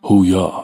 هویار.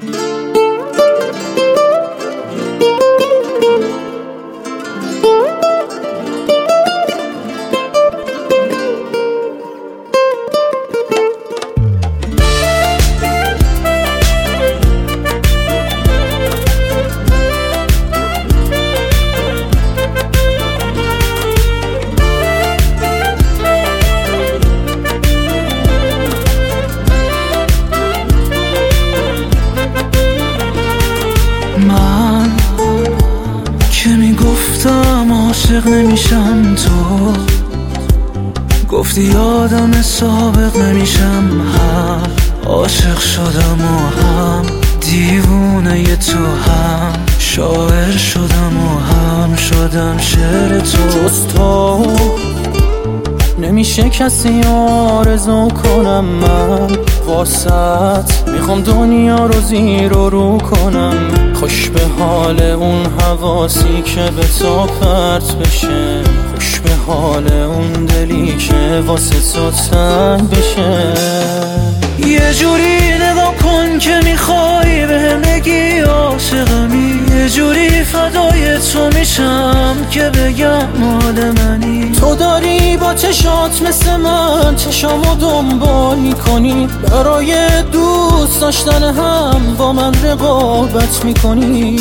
من که میگفتم عاشق نمیشم، تو گفتی یادم سابق نمیشم. هم عاشق شدم و هم دیوونه تو، هم شاعر شدم و هم شدم شعر تو. جز تو نمیشه کسی آرزو کنم، من واسط میخوام دنیا رو زیر و رو کنم. خوش به حال اون حواسی که به تو پرت بشه، خوش به حال اون دلی که واسه تو تنگ بشه. یه جوری نگاه کن که میخوای بهم بگی عاشقمی، یه جوری فدای تو میشم که بگم مال منی. تو داری با چشات مثل من چشامو دنبال میکنی، برای دوست داشتن هم با من رقابت میکنی.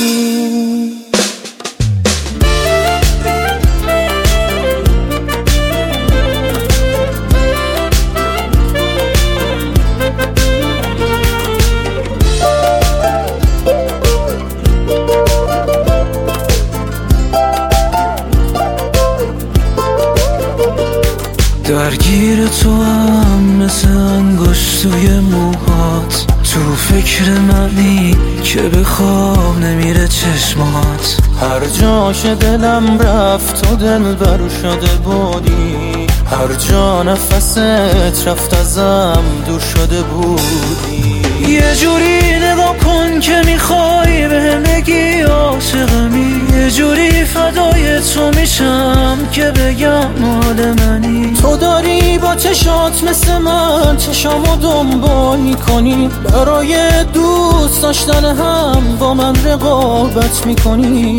درگیر تو هم مثل انگشت توی موهات، تو فکر منی که به خواب نمیره چشمات. هر جاش دلم رفت تو دل برو شده بودی، هر جا نفست رفت ازم دور شده بودی. یه جوری نگاه کن که میخوای بهم بگی عاشقمی، یه جوری فدای تو میشم که بگم مال منی. تو داری با چشات مثل من چشامو دنبال میکنی، برای دوست داشتن هم با من رقابت میکنی.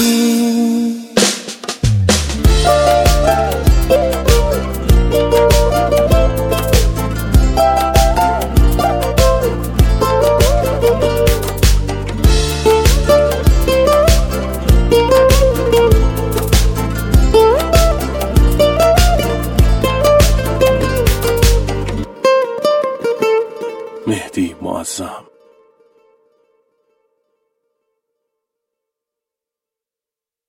مهدی معظم.